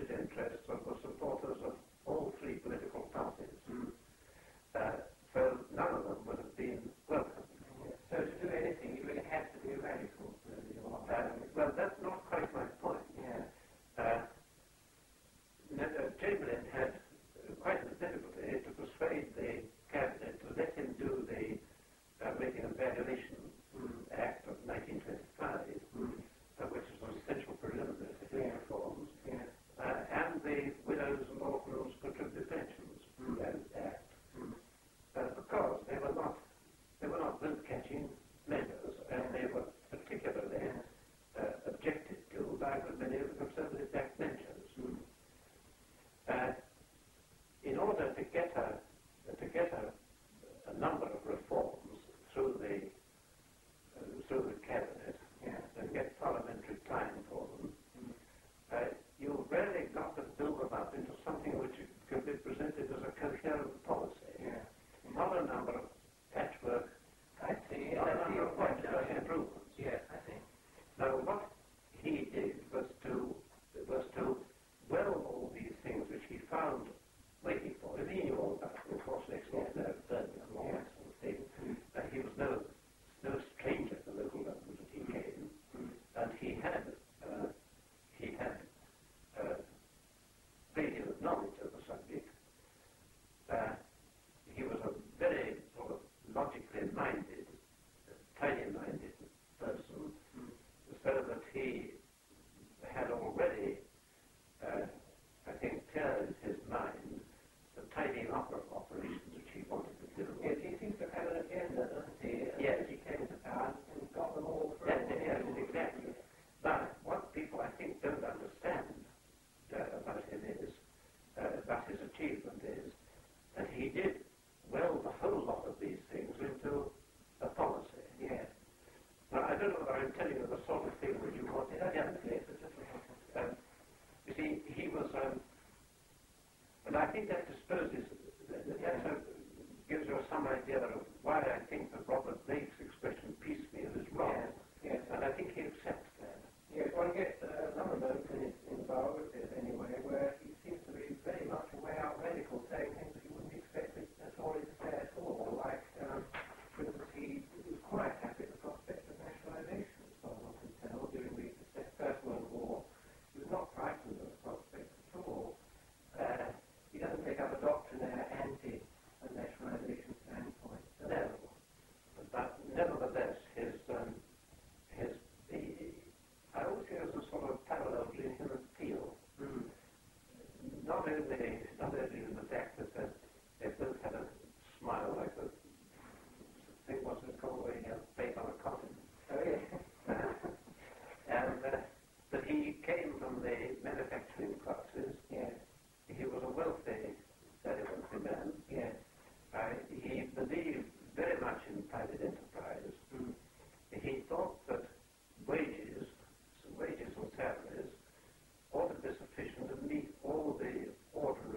vested interests of the supporters of all three political parties. So none of them would have been welcome. So to do anything, you really had to be radical. Well, that's not quite my point. Chamberlain had quite a difficulty to persuade the cabinet to let him do the Making and Valuation Act of 1925, which was an essential preliminary to his reforms, and the Widows and Orphans Contributory Pensions Act, because they were not vote-catching measures, and they were particularly objected to by a good many of the Conservative backbenchers. In order to get a number of reforms through the cabinet and get parliamentary time for them, you really got to build them up into something which could be presented as a coherent policy, not a number of patchwork. I see. Not a number of patchwork improvements. Yes, I see. Now, what he did was to well all these things which he found waiting for him. He knew all about it, of course, next door, Birmingham, all that sort of thing. He was no stranger to local government when he came, and he had great deal of knowledge of the subject. He was a very sort of logically minded, tidy-minded person, so that he had already, I think, cleared his mind the tidying up of operations which he wanted to do. Yes, he seems to have an agenda, doesn't he? Yes. He came to power and got them all through. Yes, exactly. But what people, I think, don't understand about him is, about his achievement is, that he did well the whole lot of these things into a policy. Yes. Now, I don't know whether I'm telling you the sort of thing that you wanted. You see, he was, and I think that disposes, gives you some idea of why I think that Robert Blake's expression piecemeal is wrong. Yes. And I think he accepts that. Yes, one gets some moments in the biographies anyway, where he seems to be very much a way out radical, saying things that you wouldn't expect a Tory to say at all. Like, for instance, he was quite happy at the prospect of nationalisation, as far as one can tell, during the First World War. He was not frightened of the prospect at all. He doesn't take up a doctrinaire anti-nationalisation standpoint. No. But nevertheless, I always hear there's a sort of parallel between him and Peel. Not only in the fact that they both had a smile like the thing was called a bait on a coffin. Oh, yes. And that he came from the manufacturing classes. Yes. He was a wealthy, very wealthy man. Yes. He believed very much in private enterprise. He thought that wages and salaries ought to be sufficient to meet all the ordinary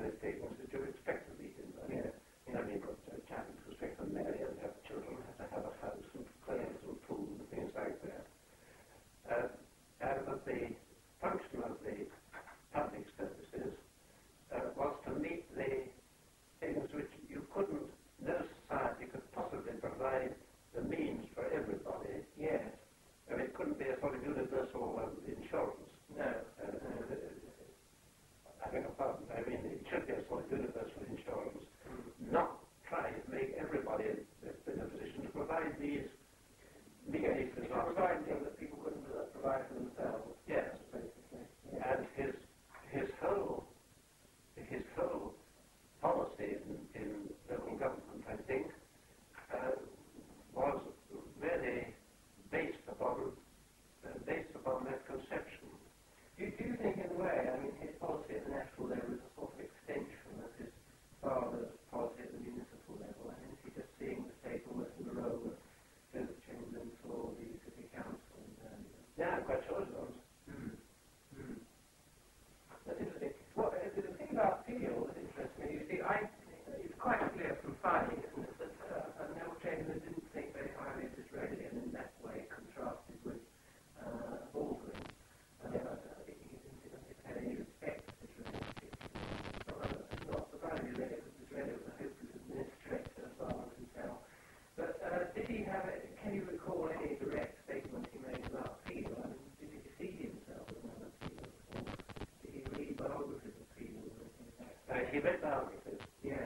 he read biographies. Yes.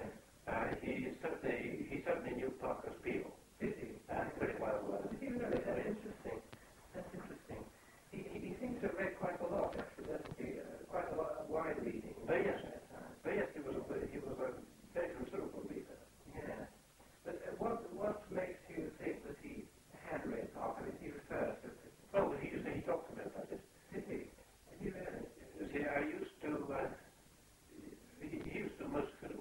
He certainly knew Parker's Peel. Did he? Pretty well. Did you know that? That's interesting. That's interesting. He seems to have read quite a lot, actually, doesn't he? Quite a lot of wide reading. Oh, yes. He was a very considerable reader. Yeah. But what makes you think that he had read Parker? Did he refer to it? Well, he talked about it. Did he? Did he really? You see, I used to, he used to most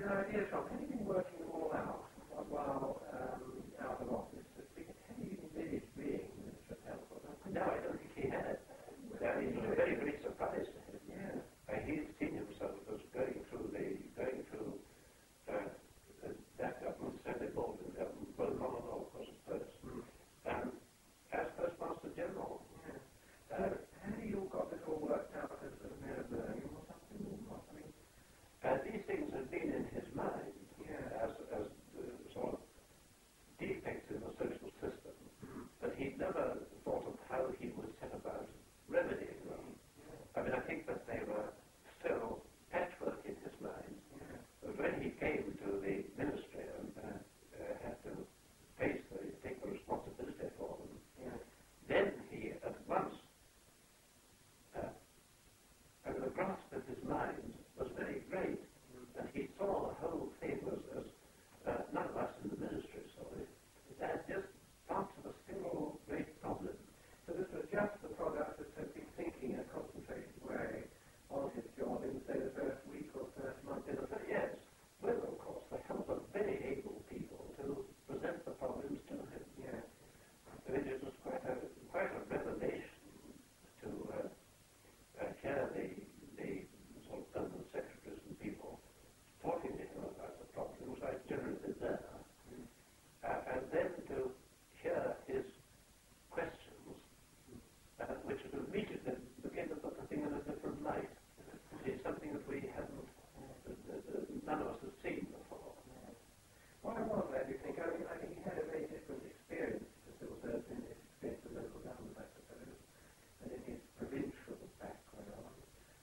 idea, Tom, have you been working them all out while out of office? Have you envisaged being Minister of Health or something? No, I don't think he had. He was very, very surprised. Yeah. He's seen himself as going through that government, Senate board and government, both on and off, of course, first. As Postmaster General. Yeah. So, have you got this all worked out as Mayor of Birmingham or something? These things have been in his mind as sort of defects in the social system, but he never thought of how he would set about remedying them. I mean, I think that they were still patchwork in his mind. But when he came to the ministry and had to take the responsibility for them, then he at once, the grasp of his mind was very great, and he saw the whole thing as none of us in the ministry saw it. As just parts of a single great problem. So this was just the product of simply thinking in a concentrated way on his job in, say, the first week or first month. Yes, with, of course, the help of very able people to present the problems to him. Yeah. I mean, it was quite a revelation to hear the sort of permanent secretaries and people talking to him about the problems I generally there. And then to hear his questions, which would immediately begin to put the thing in a different light. It's something that we hadn't, none of us had seen before. Why was that, do you think? I think he had a very different experience as a civil servant in his experience of local government, I suppose, and in his provincial background.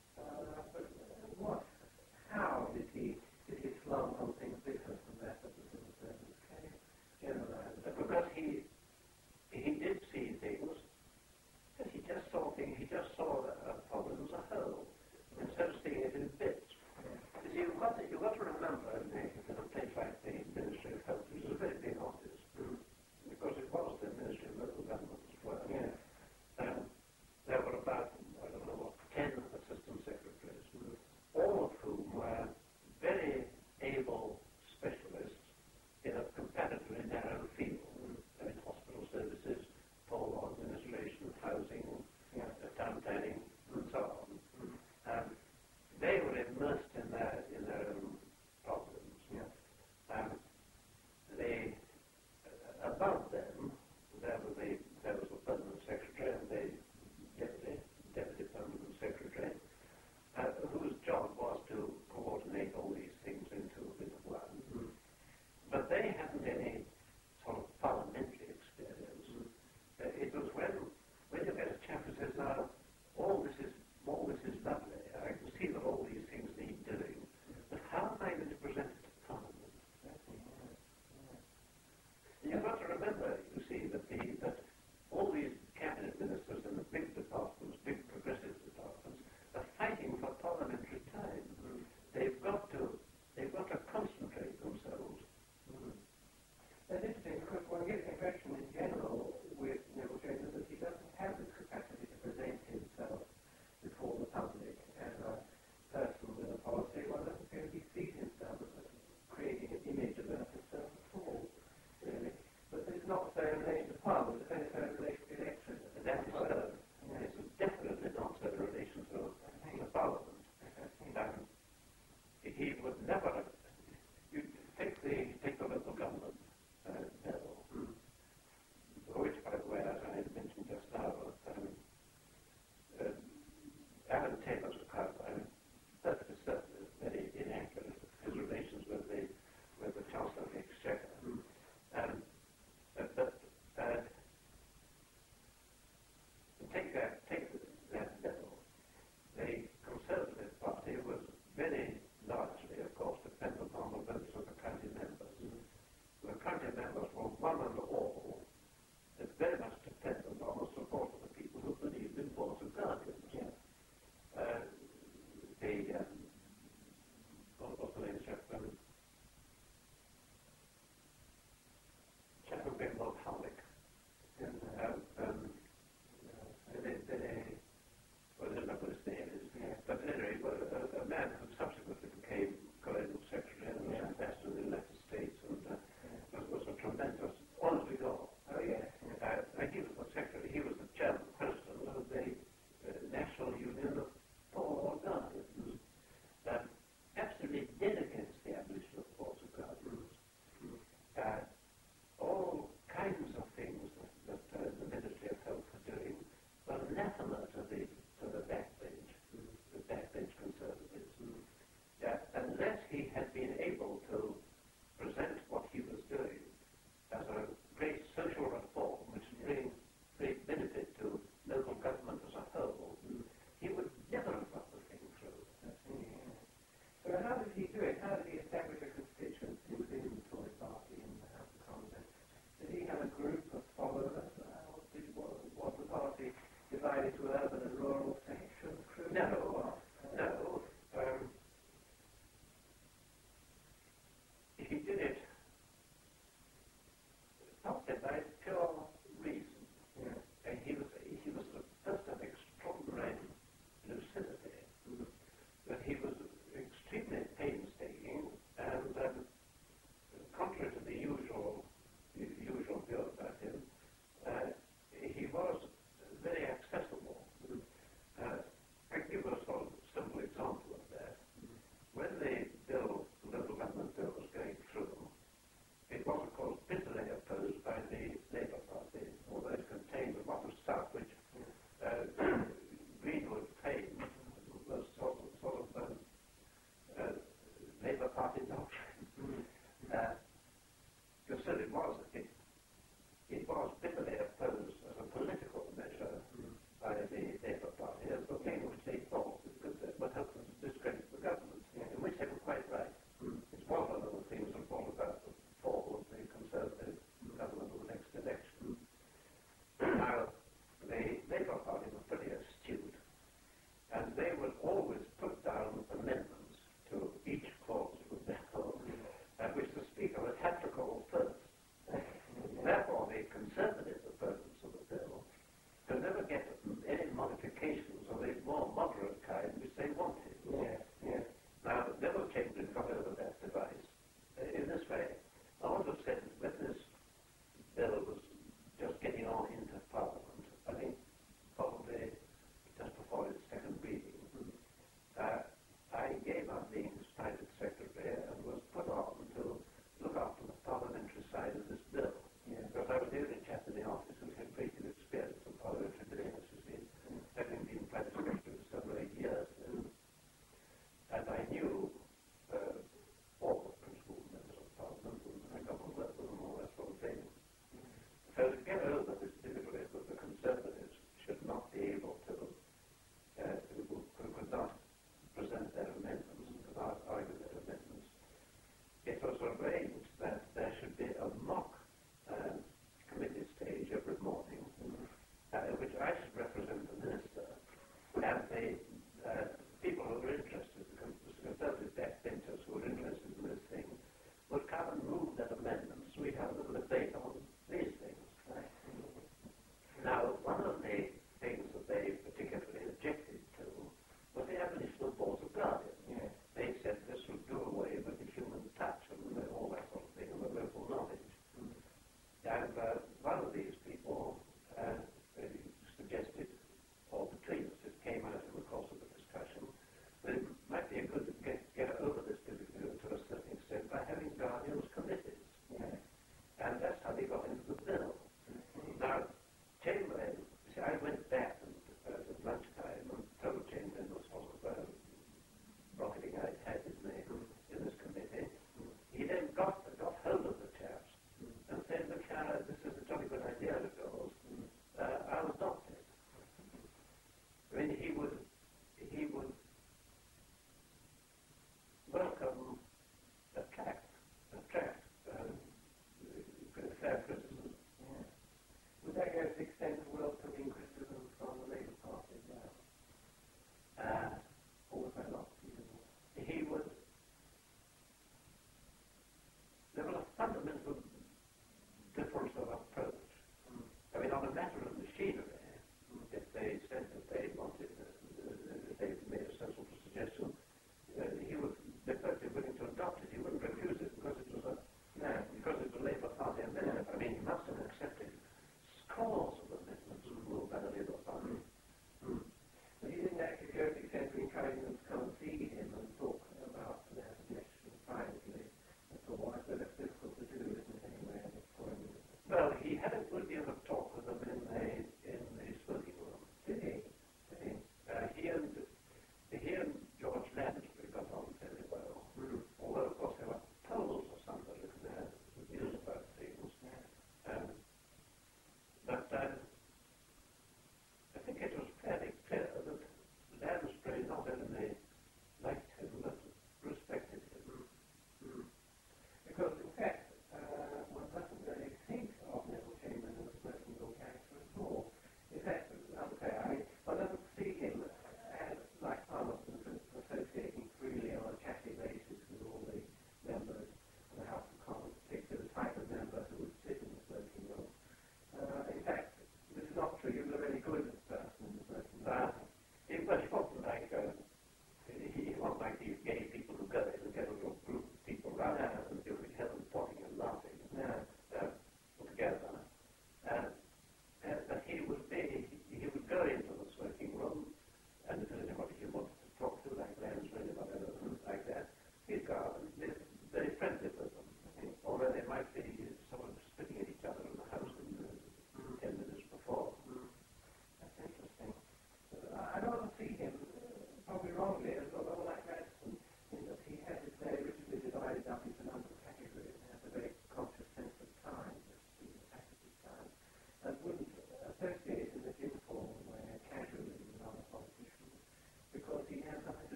How did he slant on things different from that of the civil servant? Can you generalize that? Because he did see things, but he just saw the problem as a whole, instead of seeing it in bits. You see, you've got to remember in a place like the Ministry of Health, which is a very big office, because it was the Ministry of Local Government as well. There were about, 10 assistant secretaries, all of whom were very able specialists in a comparatively narrow field. I mean, hospital services, poll administration, housing, town planning, and so on. They were immersed in their own problems. Above them, there was the permanent secretary and the deputy permanent secretary, whose job was to coordinate all these things into one. But they hadn't any sort of parliamentary experience. It was when you get a chap who says, now, all this is lovely, I can see that all these things need doing, but how am I going to present it to Parliament? You've got to remember, you see, that all these cabinet ministers in the big departments, big progressive departments, are fighting for parliamentary time. They've got to concentrate themselves. That's interesting, because one gets the impression in general with Neville Chamberlain that he doesn't have this capacity to present himself before the public as a person with a policy. One doesn't feel he sees himself as creating an image about himself at all, really. But it's not so in relation to Parliament, it's only so in relation to elections. That is so. It's definitely not so in relation to the Parliament. He would never have, you take the local government bill, which, by the way, as I mentioned just now, Alan Taylor's account, I'm perfectly certain, is very inaccurate, his relations with the Chancellor of the Exchequer. Take that bill. The Conservative Party was very largely, of course,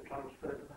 transferred to